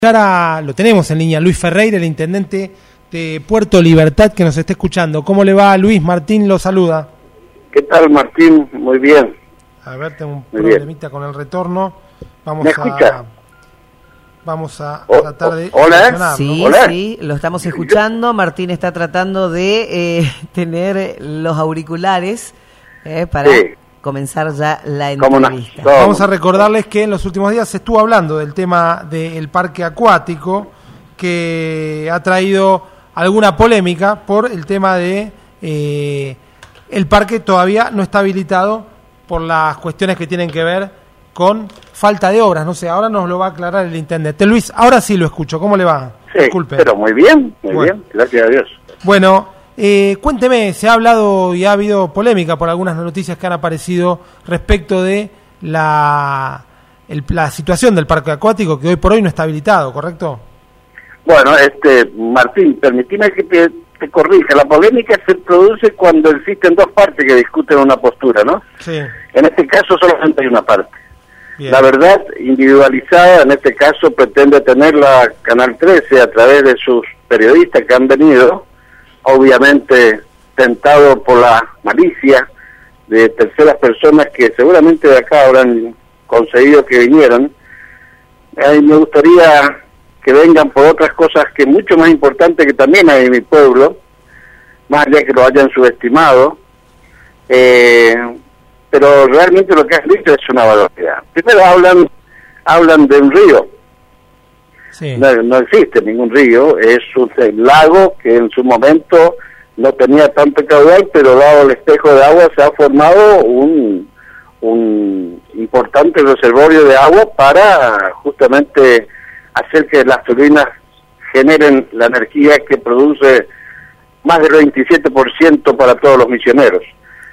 Ahora lo tenemos en línea, Luis Ferreira, el intendente de Puerto Libertad, que nos está escuchando. ¿Cómo le va, Luis? Martín lo saluda. ¿Qué tal, Martín? Muy bien. A ver, tengo un problemita con el retorno. ¿Me escucha? Vamos a tratar de... ¿Hola? Sí, ¿Hola? Sí, lo estamos escuchando. Martín está tratando de tener los auriculares para... Sí. Comenzar ya la entrevista. Vamos a recordarles que en los últimos días se estuvo hablando del tema del parque acuático, que ha traído alguna polémica por el tema de el parque todavía no está habilitado por las cuestiones que tienen que ver con falta de obras. No sé, ahora nos lo va a aclarar el intendente. Luis, ahora sí lo escucho. ¿Cómo le va? Sí, disculpe. pero muy bien, bien, gracias a Dios. Bueno, cuénteme, se ha hablado y ha habido polémica por algunas noticias que han aparecido respecto de la situación del parque acuático, que hoy por hoy no está habilitado, ¿correcto? Bueno, Martín, permíteme que te corrija. La polémica se produce cuando existen dos partes que discuten una postura, ¿no? Sí. En este caso solamente hay una parte. Bien. La verdad individualizada, en este caso pretende tenerla Canal 13 a través de sus periodistas que han venido, obviamente tentado por la malicia de terceras personas que seguramente de acá habrán conseguido que vinieran. Me gustaría que vengan por otras cosas que mucho más importantes que también hay en mi pueblo, más allá que lo hayan subestimado, pero realmente lo que has dicho es una barbaridad. Primero hablan de un río. Sí. No existe ningún río, es un lago que en su momento no tenía tanto caudal, pero dado el espejo de agua se ha formado un importante reservorio de agua para justamente hacer que las turbinas generen la energía que produce más del 27% para todos los misioneros.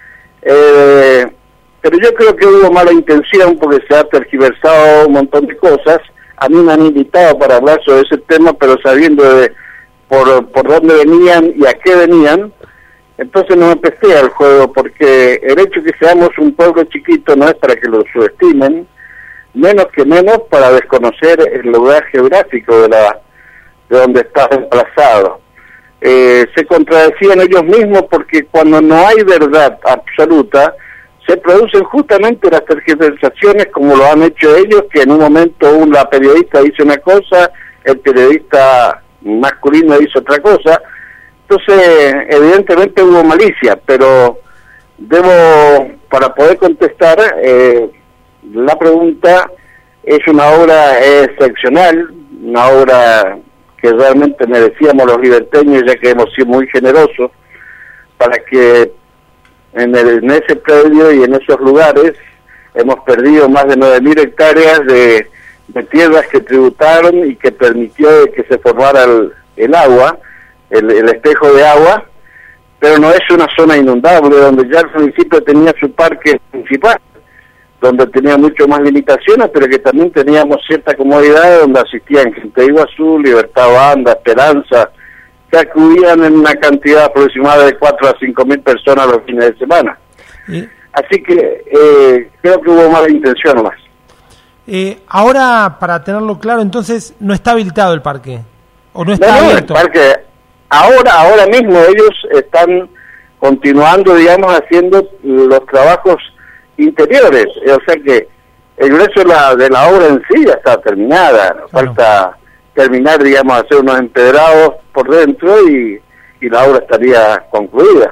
Pero yo creo que hubo mala intención porque se ha tergiversado un montón de cosas. A mí me han invitado para hablar sobre ese tema, pero sabiendo por dónde venían y a qué venían, entonces no me presté al juego, porque el hecho de que seamos un pueblo chiquito no es para que lo subestimen, menos para desconocer el lugar geográfico de donde está emplazado. Se contradecían ellos mismos porque cuando no hay verdad absoluta, se producen justamente las tergiversaciones como lo han hecho ellos, que en un momento la periodista dice una cosa, el periodista masculino dice otra cosa. Entonces, evidentemente hubo malicia, pero para poder contestar, la pregunta es una obra excepcional, una obra que realmente merecíamos los liberteños, ya que hemos sido muy generosos para que en ese predio y en esos lugares hemos perdido más de 9.000 hectáreas de tierras que tributaron y que permitió que se formara el agua, el espejo de agua, pero no es una zona inundable, donde ya el municipio tenía su parque principal, donde tenía mucho más limitaciones, pero que también teníamos cierta comodidad, donde asistían gente de Iguazú, Libertad Banda, Esperanza, que acudían en una cantidad aproximada de 4 a 5.000 personas los fines de semana. Así que creo que hubo mala intención nomás. Ahora, para tenerlo claro, entonces, ¿no está habilitado el parque? ¿O no está abierto? El parque, ahora mismo ellos están continuando, digamos, haciendo los trabajos interiores. O sea que el grueso de la obra en sí ya está terminada. Claro. Falta terminar, digamos, hacer unos empedrados por dentro y la obra estaría concluida.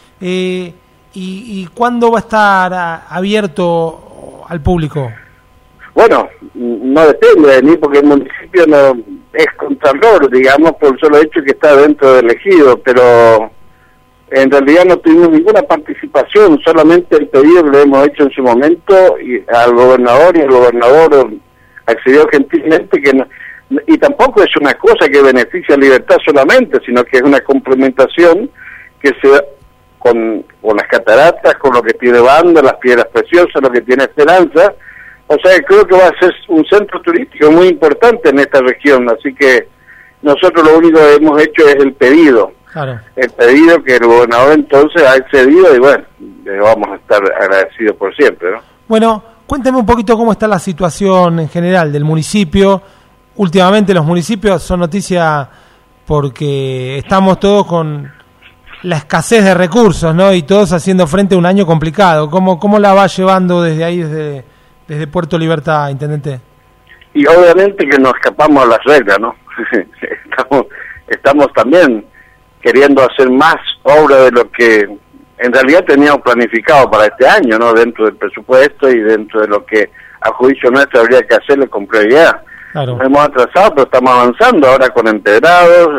¿Y cuándo va a estar abierto al público? Bueno, no depende de mí porque el municipio no es contralor, digamos, por el solo hecho que está dentro del ejido, pero en realidad no tuvimos ninguna participación, solamente el pedido que le hemos hecho en su momento al gobernador, y el gobernador accedió gentilmente que no. Y tampoco es una cosa que beneficia a Libertad solamente, sino que es una complementación que se da con las cataratas, con lo que tiene Banda, las piedras preciosas, lo que tiene Esperanza. O sea, creo que va a ser un centro turístico muy importante en esta región, así que nosotros lo único que hemos hecho es el pedido. Claro. El pedido que el gobernador entonces ha accedido y bueno, le vamos a estar agradecidos por siempre, ¿no? Bueno, cuénteme un poquito cómo está la situación en general del municipio. últimamente los municipios son noticia porque estamos todos con la escasez de recursos, ¿no? Y todos haciendo frente a un año complicado. ¿Cómo la va llevando desde ahí, desde Puerto Libertad, intendente? Y obviamente que nos escapamos a las reglas, ¿no? estamos también queriendo hacer más obra de lo que en realidad teníamos planificado para este año, ¿no? Dentro del presupuesto y dentro de lo que a juicio nuestro habría que hacerle con prioridad. Claro. Nos hemos atrasado, pero estamos avanzando ahora con empedrados.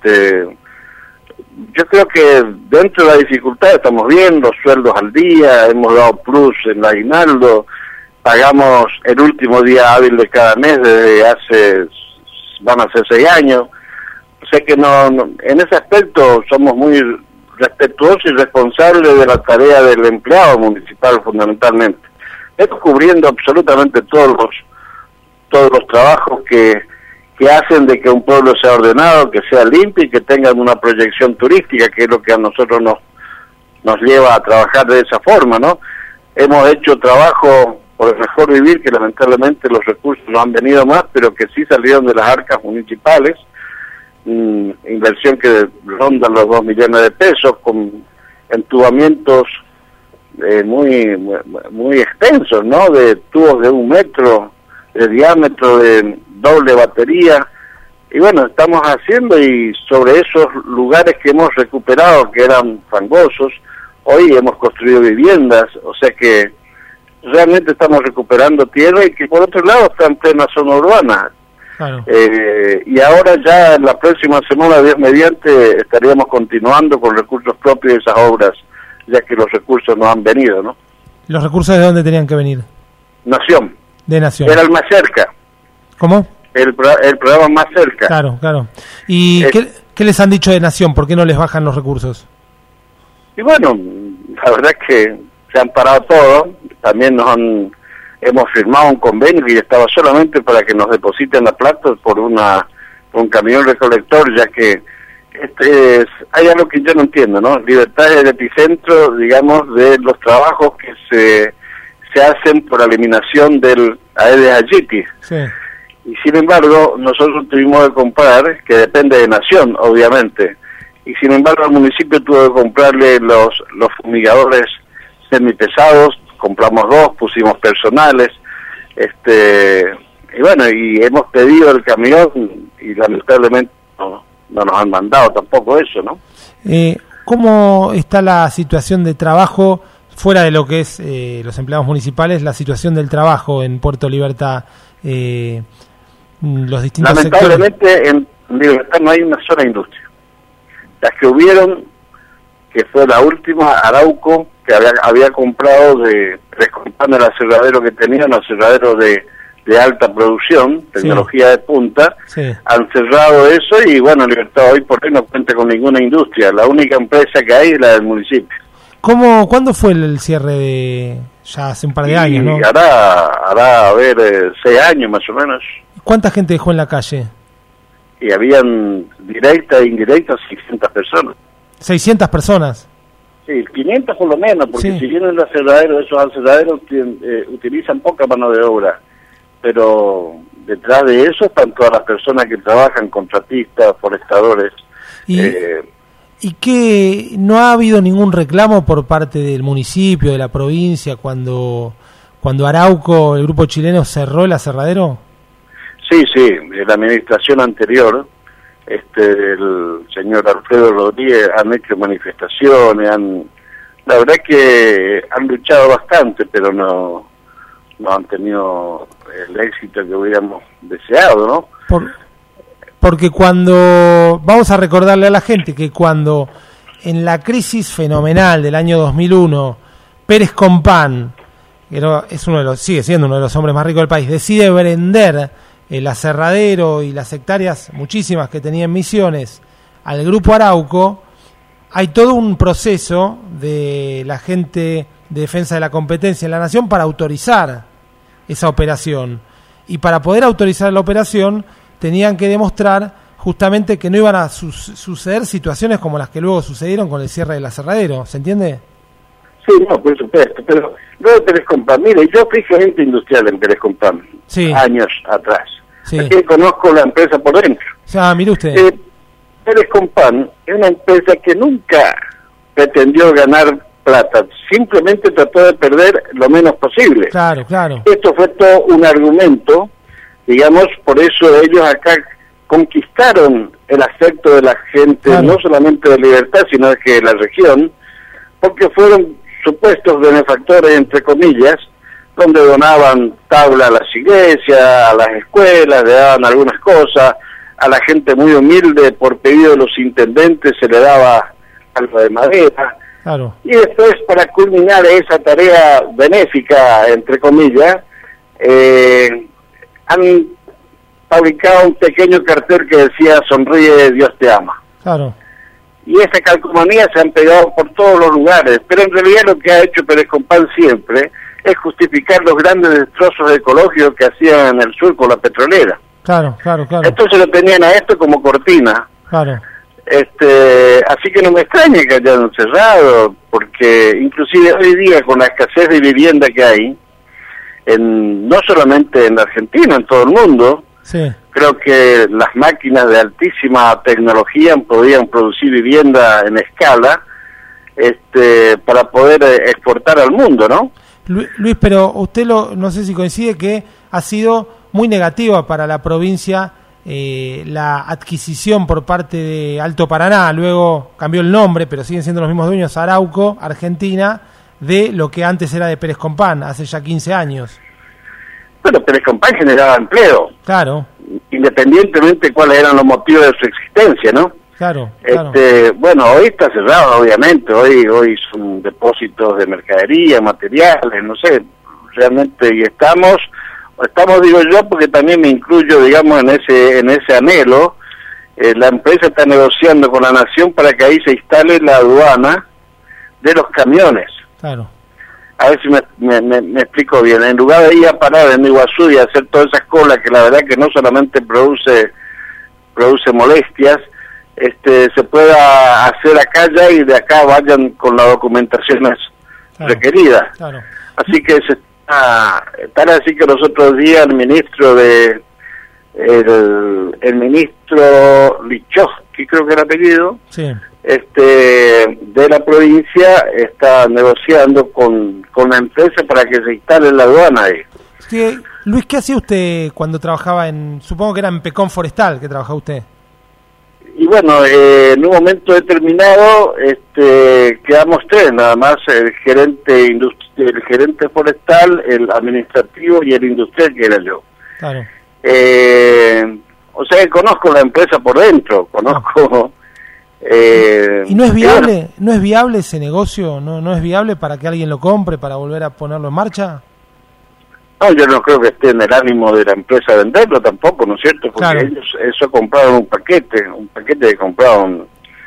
Yo creo que dentro de la dificultad estamos bien, los sueldos al día, hemos dado plus en el aguinaldo, pagamos el último día hábil de cada mes desde van a ser 6 años. O sea que no, en ese aspecto somos muy respetuosos y responsables de la tarea del empleado municipal fundamentalmente. Estamos cubriendo absolutamente todos los trabajos que hacen de que un pueblo sea ordenado, que sea limpio y que tengan una proyección turística, que es lo que a nosotros nos lleva a trabajar de esa forma, ¿no? Hemos hecho trabajo por el mejor vivir, que lamentablemente los recursos no han venido más, pero que sí salieron de las arcas municipales, inversión que ronda los 2 millones de pesos, con entubamientos muy extensos, ¿no? De tubos de 1 metro de diámetro, de doble batería, y bueno, estamos haciendo, y sobre esos lugares que hemos recuperado, que eran fangosos, hoy hemos construido viviendas, o sea que realmente estamos recuperando tierra y que por otro lado está en plena zona urbana. Claro. Y ahora ya en la próxima semana, Dios mediante, estaríamos continuando con recursos propios de esas obras, ya que los recursos no han venido, ¿no? ¿Los recursos de dónde tenían que venir? Nación. De Nación. Era el más cerca. ¿Cómo? El programa más cerca. Claro. ¿Y qué les han dicho de Nación? ¿Por qué no les bajan los recursos? Y bueno, la verdad es que se han parado todo. También hemos firmado un convenio que estaba solamente para que nos depositen la plata por un camión recolector, ya que hay algo que yo no entiendo, ¿no? Libertad es el epicentro, digamos, de los trabajos que se hacen por la eliminación del Aedes aegypti. Sí. Y sin embargo, nosotros tuvimos que comprar, que depende de Nación, obviamente, y sin embargo el municipio tuvo que comprarle los fumigadores semipesados, compramos 2, pusimos personales, y bueno, y hemos pedido el camión y lamentablemente no nos han mandado tampoco eso, ¿no? ¿Cómo está la situación de trabajo, fuera de lo que es los empleados municipales, la situación del trabajo en Puerto Libertad? Los distintos lamentablemente sectores. En Libertad no hay una sola industria. Las que hubieron, que fue la última, Arauco, que había comprado de Rescompán el aserradero que tenía, un aserradero de alta producción, tecnología de punta, han cerrado eso y bueno, Libertad hoy por hoy no cuenta con ninguna industria. La única empresa que hay es la del municipio. ¿Cuándo fue el cierre ya hace un par de años, ¿no? Hará a ver, 6 años más o menos. ¿Cuánta gente dejó en la calle? Y habían directas e indirectas 600 personas. ¿600 personas? Sí, 500 por lo menos, porque si vienen los aserraderos, esos aserraderos utilizan poca mano de obra, pero detrás de eso están todas las personas que trabajan, contratistas, forestadores. ¿Y que no ha habido ningún reclamo por parte del municipio, de la provincia, cuando Arauco, el grupo chileno, cerró el aserradero? Sí, la administración anterior, el señor Alfredo Rodríguez, han hecho manifestaciones, la verdad que han luchado bastante, pero no han tenido el éxito que hubiéramos deseado, ¿no? Porque vamos a recordarle a la gente que cuando en la crisis fenomenal del año 2001, Pérez Compán, sigue siendo uno de los hombres más ricos del país, decide vender el aserradero y las hectáreas, muchísimas que tenía en Misiones, al grupo Arauco, hay todo un proceso de la gente de defensa de la competencia en la Nación para autorizar esa operación. Y para poder autorizar la operación tenían que demostrar justamente que no iban a suceder situaciones como las que luego sucedieron con el cierre del aserradero, ¿se entiende? Sí, no, por supuesto, pero luego de Pérez Compán, mire, yo fui gerente industrial en Pérez Compán, años atrás. Sí. Aquí conozco la empresa por dentro. Mire usted. Pérez Compán es una empresa que nunca pretendió ganar plata, simplemente trató de perder lo menos posible. Claro, claro. Esto fue todo un argumento, digamos, por eso ellos acá conquistaron el afecto de la gente, claro, no solamente de Libertad, sino de la región, porque fueron supuestos benefactores, entre comillas, donde donaban tabla a las iglesias, a las escuelas, le daban algunas cosas, a la gente muy humilde, por pedido de los intendentes, se le daba algo de madera. Claro. Y después, para culminar esa tarea benéfica, entre comillas, han fabricado un pequeño cartel que decía "Sonríe, Dios te ama". Claro. Y esa calcomanía se han pegado por todos los lugares, pero en realidad lo que ha hecho Pérez Compán siempre es justificar los grandes destrozos ecológicos que hacían en el sur con la petrolera. Claro, claro, claro. Entonces lo tenían a esto como cortina. Claro. Así que no me extraña que hayan cerrado, porque inclusive hoy día con la escasez de vivienda que hay, no solamente en la Argentina, en todo el mundo, sí, creo que las máquinas de altísima tecnología podían producir vivienda en escala, para poder exportar al mundo, ¿no? Luis, pero usted no sé si coincide que ha sido muy negativa para la provincia la adquisición por parte de Alto Paraná, luego cambió el nombre, pero siguen siendo los mismos dueños, Arauco, Argentina, de lo que antes era de Pérez Compán, hace ya 15 años. Bueno, Pérez Compán generaba empleo. Claro. Independientemente de cuáles eran los motivos de su existencia, ¿no? Claro, claro. Bueno, hoy está cerrado, obviamente, hoy son depósitos de mercadería, materiales, no sé, realmente, y estamos, digo yo, porque también me incluyo, digamos, en ese anhelo. La empresa está negociando con la Nación para que ahí se instale la aduana de los camiones. Claro. A ver si me explico bien. En lugar de ir a parar en Iguazú y hacer todas esas colas que la verdad que no solamente produce molestias, se pueda hacer acá ya y de acá vayan con las documentaciones requeridas. Claro. Así que tal así que los otros días el ministro el ministro Lichowski, creo que era el apellido, sí, de la provincia, está negociando con la empresa para que se instale la aduana ahí. Sí, Luis, ¿qué hacía usted cuando trabajaba supongo que era en Pecón Forestal que trabajaba usted? Y bueno, en un momento determinado quedamos tres, nada más, el gerente forestal, el administrativo y el industrial, que era yo. Claro. O sea que conozco la empresa por dentro, conozco... ¿Y no es viable, no es viable ese negocio? ¿No es viable para que alguien lo compre, para volver a ponerlo en marcha? No, yo no creo que esté en el ánimo de la empresa venderlo tampoco, ¿no es cierto? Porque claro, ellos eso compraron un paquete que compraron,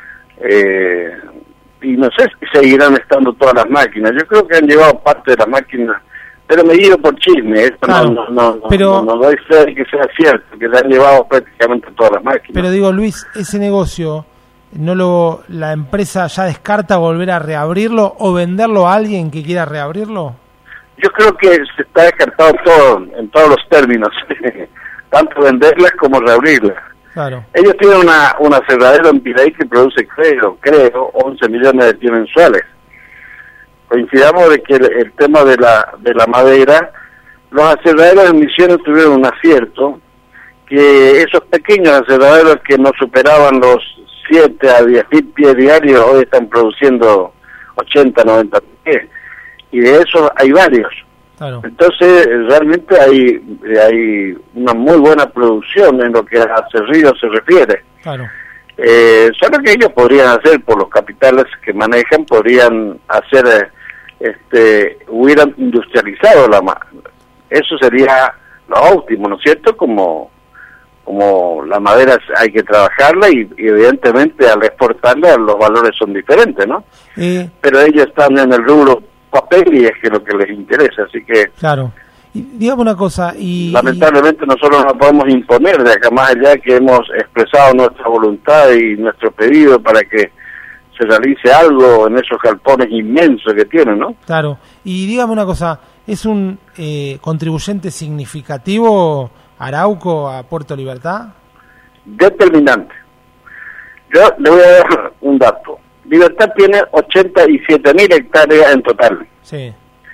y no sé si seguirán estando todas las máquinas. Yo creo que han llevado parte de las máquinas, pero medido por chisme. Esto claro, no doy fe de que sea cierto, que le han llevado prácticamente todas las máquinas. Pero digo, Luis, ese negocio, ¿la empresa ya descarta volver a reabrirlo o venderlo a alguien que quiera reabrirlo? Yo creo que se está descartado todo, en todos los términos, tanto venderlas como reabrirlas. Claro. Ellos tienen una aserradero en Piraí que produce, creo, 11 millones de pies mensuales. Coincidamos de que el tema de la madera, los aserraderos en Misiones tuvieron un acierto, que esos pequeños aserraderos que no superaban los 7 a 10 mil pies diarios, hoy están produciendo 80, 90 pies. Y de eso hay varios. Claro. Entonces realmente hay una muy buena producción en lo que a Cerrillo se refiere. Claro. Solo que ellos podrían hacer, por los capitales que manejan, podrían hacer, hubieran industrializado eso sería lo óptimo, ¿no es cierto? Como la madera hay que trabajarla y evidentemente al exportarla los valores son diferentes, ¿no? Pero ellos están en el rubro papel y es que lo que les interesa, así que... Claro. Y dígame una cosa... lamentablemente nosotros no podemos imponer de acá más allá que hemos expresado nuestra voluntad y nuestro pedido para que se realice algo en esos galpones inmensos que tienen, ¿no? Claro. Y dígame una cosa, ¿es un contribuyente significativo Arauco a Puerto Libertad? Determinante. Yo le voy a dar un dato. Libertad tiene 87.000 hectáreas en total. Sí.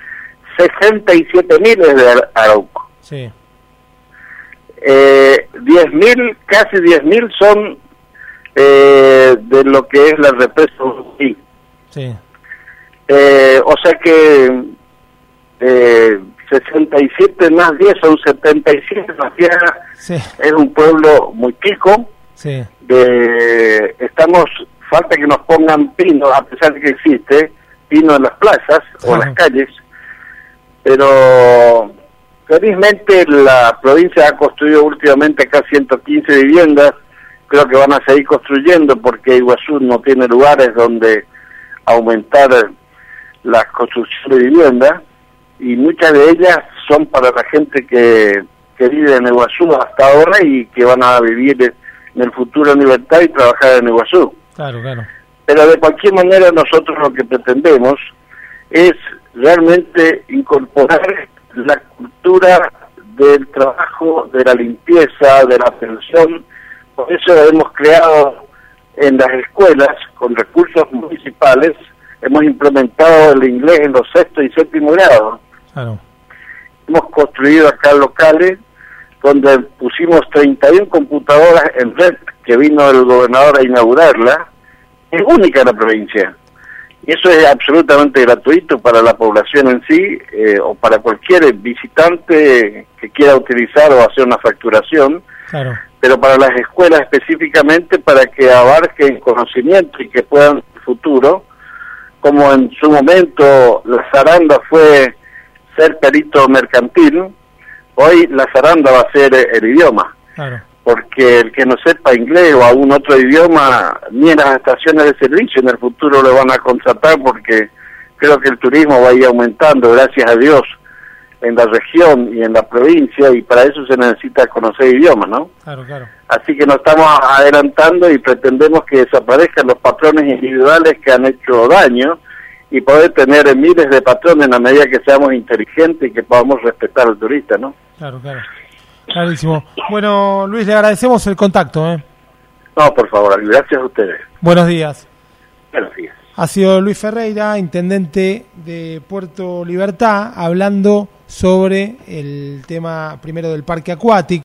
67.000 es de Arauco. Sí. 10.000, casi 10.000 son de lo que es la represa. Sí. O sea que 67 más 10 son 77. La Sierra Sí. es un pueblo muy chico. Sí. Falta que nos pongan pino, a pesar de que existe pino en las plazas o en las calles, pero felizmente la provincia ha construido últimamente acá 115 viviendas. Creo que van a seguir construyendo porque Iguazú no tiene lugares donde aumentar la construcción de viviendas, y muchas de ellas son para la gente que vive en Iguazú hasta ahora y que van a vivir en el futuro en Libertad y trabajar en Iguazú. Claro, claro. Pero de cualquier manera nosotros lo que pretendemos es realmente incorporar la cultura del trabajo, de la limpieza, de la atención. Por eso hemos creado en las escuelas, con recursos municipales, hemos implementado el inglés en los 6º y 7º grados. Claro. Hemos construido acá locales donde pusimos 31 computadoras en red, que vino el gobernador a inaugurarla. Es única en la provincia. Y eso es absolutamente gratuito para la población en sí, o para cualquier visitante que quiera utilizar o hacer una facturación. Claro. Pero para las escuelas específicamente, para que abarquen conocimiento y que puedan en el futuro, como en su momento la zaranda fue ser perito mercantil, hoy la zaranda va a ser el idioma. Claro. Porque el que no sepa inglés o algún otro idioma, ni en las estaciones de servicio en el futuro le van a contratar, porque creo que el turismo va a ir aumentando, gracias a Dios, en la región y en la provincia, y para eso se necesita conocer idiomas, ¿no? Claro, claro. Así que nos estamos adelantando y pretendemos que desaparezcan los patrones individuales que han hecho daño y poder tener miles de patrones en la medida que seamos inteligentes y que podamos respetar al turista, ¿no? Claro, claro. Clarísimo. Bueno, Luis, le agradecemos el contacto, ¿eh? No, por favor, gracias a ustedes. Buenos días. Buenos días. Ha sido Luis Ferreira, intendente de Puerto Libertad, hablando sobre el tema primero del parque acuático.